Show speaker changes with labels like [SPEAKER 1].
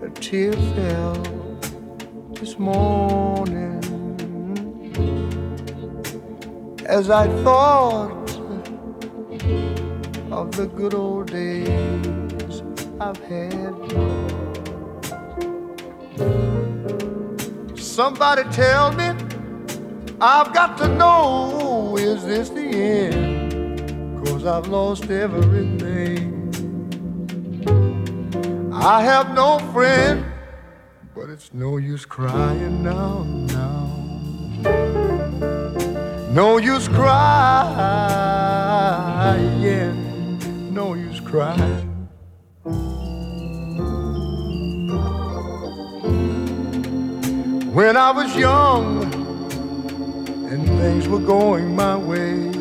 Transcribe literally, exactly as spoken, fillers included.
[SPEAKER 1] a tear fell this morning as I thought of the good old days I've had. Somebody tell me, I've got to know, is this the end? 'Cause I've lost everything. I have no friend, but it's no use crying now, now. No use crying, no use crying. When I was young and things were going my way,